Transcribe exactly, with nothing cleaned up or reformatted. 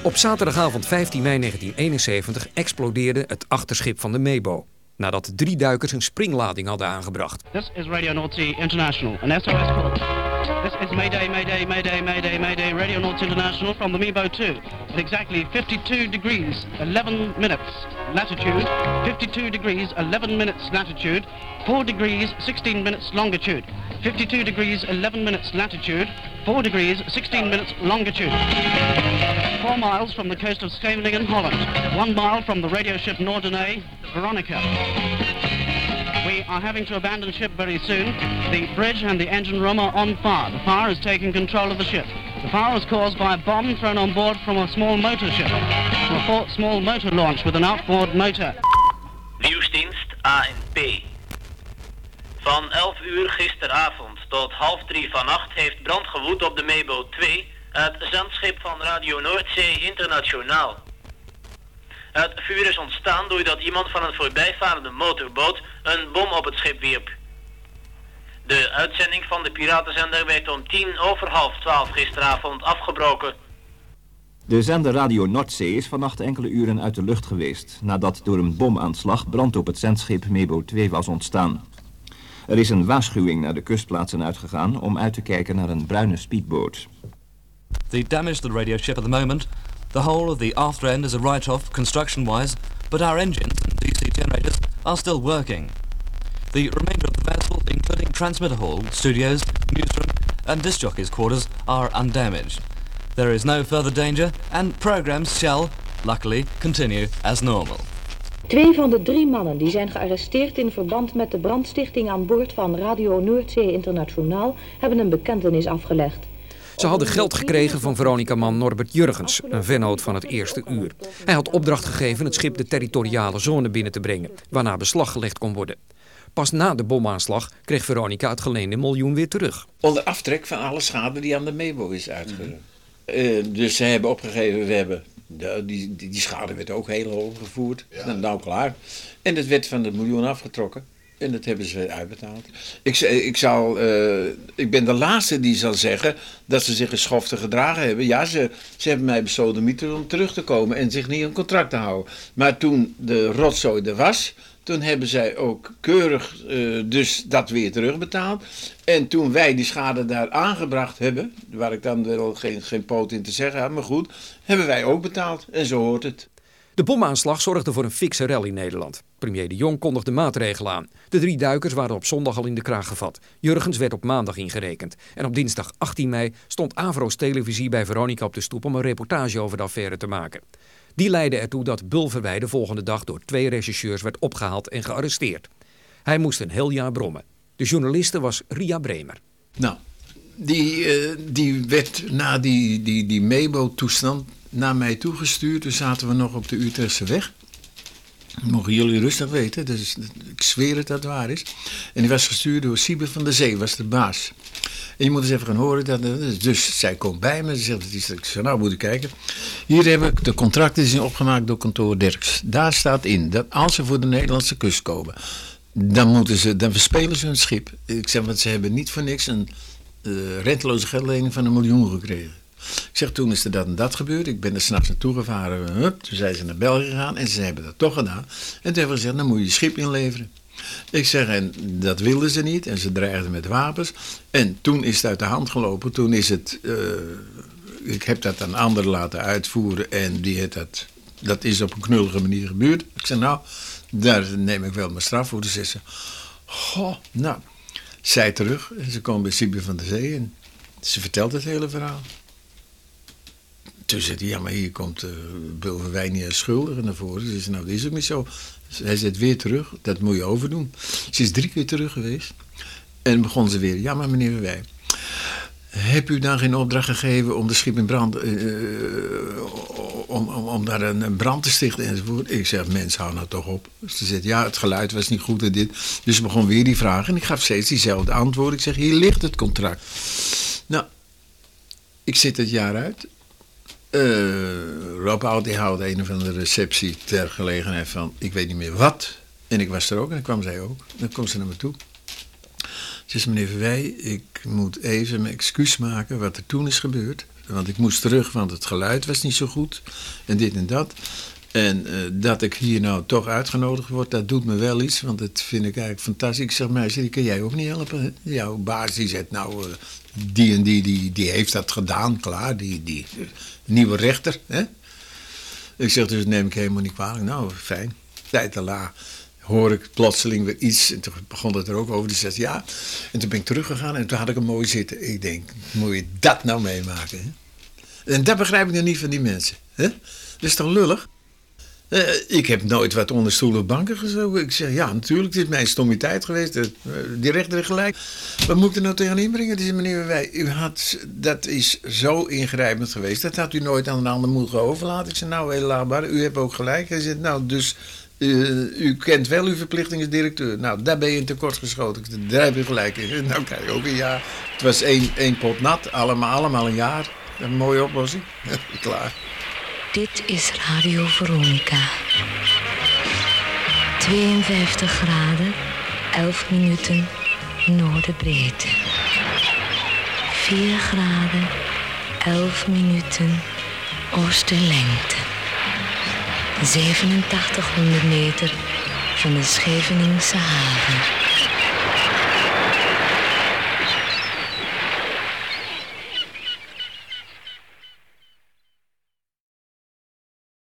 Op zaterdagavond vijftien mei negentien eenenzeventig explodeerde het achterschip van de Mebo, nadat drie duikers een springlading hadden aangebracht. This is Radio North Sea International, an S O S call. This is Mayday, Mayday, Mayday, Mayday, Mayday, Radio North Sea International from the Mebo two. At exactly fifty-two degrees, eleven minutes latitude, fifty-two degrees, eleven minutes latitude, four degrees, sixteen minutes longitude. fifty-two degrees, eleven minutes latitude, four degrees, sixteen minutes longitude. Four miles from the coast of Scheveningen, Holland. One mile from the radio ship Norderney, Veronica. We are having to abandon ship very soon. The bridge and the engine room are on fire. The fire is taking control of the ship. The fire was caused by a bomb thrown on board from a small motor ship. From a fort small motor launch with an outboard motor. Nieuwsdienst A N P. Van elf uur gisteravond tot half drie vannacht heeft brand gewoed op de Mebo twee, het zendschip van Radio Noordzee Internationaal. Het vuur is ontstaan doordat iemand van een voorbijvarende motorboot een bom op het schip wierp. De uitzending van de piratenzender werd om tien over half twaalf gisteravond afgebroken. De zender Radio Noordzee is vannacht enkele uren uit de lucht geweest, nadat door een bomaanslag brand op het zendschip Mebo twee was ontstaan. Er is een waarschuwing naar de kustplaatsen uitgegaan om uit te kijken naar een bruine speedboot. The damage to the radio ship at the moment. The whole of the after end is a write-off construction-wise, but our engines and D C generators are still working. The remainder of the vessel, including transmitter hall, studios, newsroom and disc jockey's quarters, are undamaged. There is no further danger and programs shall, luckily, continue as normal. Twee van de drie mannen die zijn gearresteerd in verband met de brandstichting aan boord van Radio Noordzee Internationaal hebben een bekentenis afgelegd. Ze hadden geld gekregen van Veronica-man Norbert Jurgens, een vennoot van het eerste uur. Hij had opdracht gegeven het schip de territoriale zone binnen te brengen, waarna beslag gelegd kon worden. Pas na de bomaanslag kreeg Veronica het geleende miljoen weer terug. Onder aftrek van alle schade die aan de Mebo is uitgevoerd. Uh, dus ze hebben opgegeven, we hebben, de, die, die, die schade werd ook heel hoog gevoerd. Ja. Nou klaar. En het werd van het miljoen afgetrokken. En dat hebben ze uitbetaald. Ik, ik, zal, uh, ik ben de laatste die zal zeggen dat ze zich geschoftig gedragen hebben. Ja, ze, ze hebben mij besodemieterd om terug te komen en zich niet aan contract te houden. Maar toen de rotzooi er was, toen hebben zij ook keurig uh, dus dat weer terugbetaald. En toen wij die schade daar aangebracht hebben, waar ik dan wel geen, geen poot in te zeggen had, maar goed, hebben wij ook betaald. En zo hoort het. De bomaanslag zorgde voor een fikse rel in Nederland. Premier De Jong kondigde maatregelen aan. De drie duikers waren op zondag al in de kraag gevat. Jurgens werd op maandag ingerekend. En op dinsdag achttien mei stond Avro's televisie bij Veronica op de stoep om een reportage over de affaire te maken. Die leidde ertoe dat Bulverwij de volgende dag door twee rechercheurs werd opgehaald en gearresteerd. Hij moest een heel jaar brommen. De journaliste was Ria Bremer. Nou, die, uh, die werd na die, die, die Mebo-toestand naar mij toegestuurd. Toen zaten we nog op de Utrechtse weg. Mogen jullie rustig weten, dus ik zweer het dat het waar is. En die was gestuurd door Siebe van der Zee, was de baas. En je moet eens even gaan horen. Dat, dus zij komt bij me. Ze zegt, ik zeg, nou moet ik kijken. Hier heb ik de contracten die zijn opgemaakt door kantoor Derks. Daar staat in dat als ze voor de Nederlandse kust komen, dan moeten ze, dan verspelen ze hun schip. Ik zeg, want ze hebben niet voor niks een uh, renteloze geldlening van een miljoen gekregen. Ik zeg, toen is er dat en dat gebeurd. Ik ben er s'nachts naartoe gevaren. Hup, toen zijn ze naar België gegaan en ze hebben dat toch gedaan. En toen hebben we gezegd, dan moet je je schip inleveren. Ik zeg, en dat wilden ze niet. En ze dreigden met wapens. En toen is het uit de hand gelopen. Toen is het, uh, ik heb dat aan anderen laten uitvoeren. En die heeft dat, dat is op een knullige manier gebeurd. Ik zeg, nou, daar neem ik wel mijn straf voor. Dus ze, goh, nou, zij terug. En ze komen bij Siebe van der Zee en ze vertelt het hele verhaal. Toen zei hij, ja, maar hier komt uh, Bulverwij niet als schuldige naar voren. Ze zei, nou, dat is ook niet zo. Hij zegt weer terug, dat moet je overdoen. Ze is drie keer terug geweest. En begon ze weer, ja, maar meneer Verwij, heb u dan geen opdracht gegeven om de schip in brand, uh, om, om, om daar een, een brand te stichten enzovoort? Ik zeg, mens, hou nou toch op. Ze zegt, ja, het geluid was niet goed en dit. Dus ze begon weer die vraag en ik gaf steeds diezelfde antwoord. Ik zeg, hier ligt het contract. Nou, ik zit het jaar uit. Uh, Rob Oud die houdt een of andere receptie ter gelegenheid van, ik weet niet meer wat. En ik was er ook en dan kwam zij ook. Dan kwam ze naar me toe. Ze zei, meneer Verwij, ik moet even mijn excuus maken wat er toen is gebeurd. Want ik moest terug, want het geluid was niet zo goed. En dit en dat. En uh, dat ik hier nou toch uitgenodigd word, dat doet me wel iets. Want dat vind ik eigenlijk fantastisch. Ik zeg, meisje, die kan jij ook niet helpen. Hè? Jouw baas die zegt, nou, uh, die en die, die, die heeft dat gedaan, klaar. Die, die uh, nieuwe rechter. Hè? Ik zeg, dus neem ik helemaal niet kwalijk. Nou, fijn. Tijd te la hoor ik plotseling weer iets. En toen begon het er ook over. Die zegt, ja. En toen ben ik teruggegaan en toen had ik hem mooi zitten. Ik denk, moet je dat nou meemaken? Hè? En dat begrijp ik dan niet van die mensen. Hè? Dat is toch lullig? Uh, ik heb nooit wat onder stoelen of banken gezogen. Ik zeg, ja, natuurlijk, het is mijn stommiteit geweest. Uh, die rechter heeft gelijk. Wat moet ik er nou tegen inbrengen? Die meneer Wij, u had, dat is zo ingrijpend geweest. Dat had u nooit aan een ander moeten overlaten. Ik zeg, nou, heel laatbaar, u hebt ook gelijk. Hij zegt, nou, dus uh, u kent wel uw verplichting als directeur. Nou, daar ben je in tekort geschoten. Ik zeg, daar heb je gelijk in. Nou, krijg je ook een jaar. Het was één, één pot nat, allemaal, allemaal een jaar. Een mooie oplossing. Klaar. Dit is Radio Veronica. tweeënvijftig graden, elf minuten, noordenbreedte. vier graden, elf minuten, oosterlengte. zevenentachtighonderd meter van de Scheveningse haven.